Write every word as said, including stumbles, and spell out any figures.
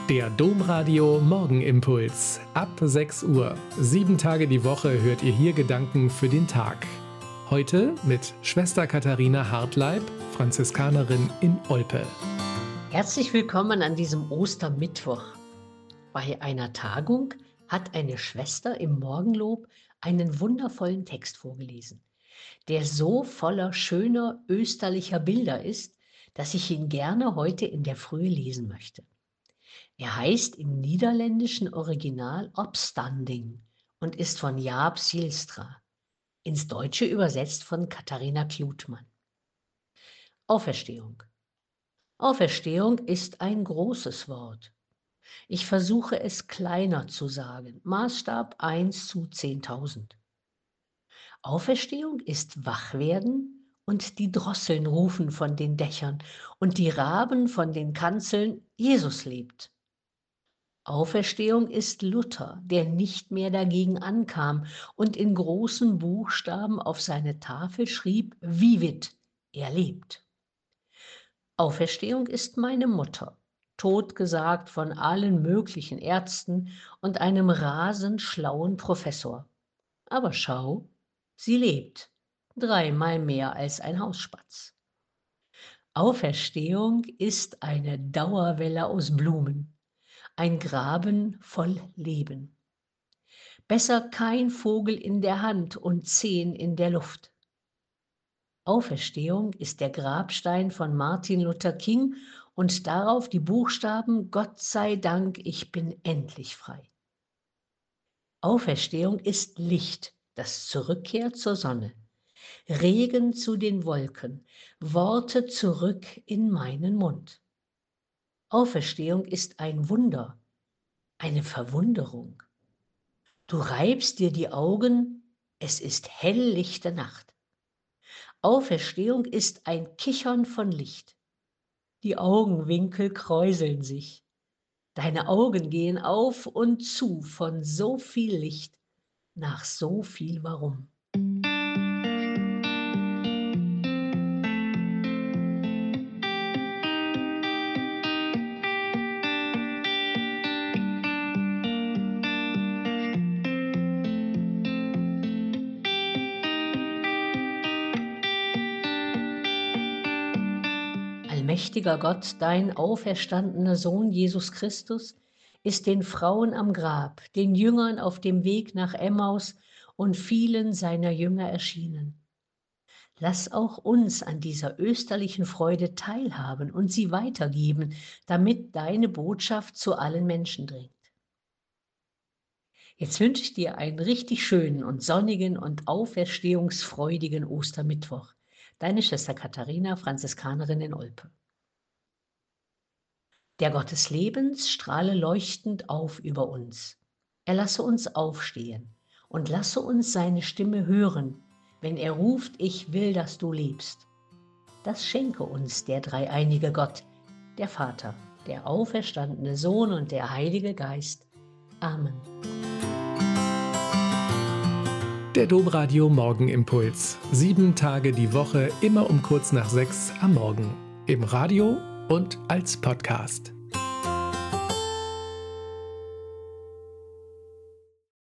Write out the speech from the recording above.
Der Domradio Morgenimpuls. Ab sechs Uhr. Sieben Tage die Woche hört ihr hier Gedanken für den Tag. Heute mit Schwester Katharina Hartleib, Franziskanerin in Olpe. Herzlich willkommen an diesem Ostermittwoch. Bei einer Tagung hat eine Schwester im Morgenlob einen wundervollen Text vorgelesen, der so voller schöner österlicher Bilder ist, dass ich ihn gerne heute in der Frühe lesen möchte. Er heißt im niederländischen Original Opstanding und ist von Jaap Zielstra, ins Deutsche übersetzt von Katharina Klutmann. Auferstehung. Auferstehung ist ein großes Wort. Ich versuche es kleiner zu sagen, Maßstab eins zu zehntausend. Auferstehung ist Wachwerden und die Drosseln rufen von den Dächern und die Raben von den Kanzeln, Jesus lebt. Auferstehung ist Luther, der nicht mehr dagegen ankam und in großen Buchstaben auf seine Tafel schrieb, Vivit, er lebt. Auferstehung ist meine Mutter, totgesagt von allen möglichen Ärzten und einem rasend schlauen Professor. Aber schau, sie lebt, dreimal mehr als ein Hausspatz. Auferstehung ist eine Dauerwelle aus Blumen. Ein Graben voll Leben. Besser kein Vogel in der Hand und zehn in der Luft. Auferstehung ist der Grabstein von Martin Luther King und darauf die Buchstaben Gott sei Dank, ich bin endlich frei. Auferstehung ist Licht, das zurückkehrt zur Sonne. Regen zu den Wolken, Worte zurück in meinen Mund. Auferstehung ist ein Wunder, eine Verwunderung. Du reibst dir die Augen, es ist helllichte Nacht. Auferstehung ist ein Kichern von Licht. Die Augenwinkel kräuseln sich. Deine Augen gehen auf und zu von so viel Licht nach so viel Warum. Allmächtiger Gott, dein auferstandener Sohn Jesus Christus, ist den Frauen am Grab, den Jüngern auf dem Weg nach Emmaus und vielen seiner Jünger erschienen. Lass auch uns an dieser österlichen Freude teilhaben und sie weitergeben, damit deine Botschaft zu allen Menschen dringt. Jetzt wünsche ich dir einen richtig schönen und sonnigen und auferstehungsfreudigen Ostermittwoch. Deine Schwester Katharina, Franziskanerin in Olpe. Der Gott des Lebens strahle leuchtend auf über uns. Er lasse uns aufstehen und lasse uns seine Stimme hören, wenn er ruft, ich will, dass du lebst. Das schenke uns der dreieinige Gott, der Vater, der auferstandene Sohn und der Heilige Geist. Amen. Der Domradio Morgenimpuls. Sieben Tage die Woche, immer um kurz nach sechs am Morgen. Im Radio und als Podcast.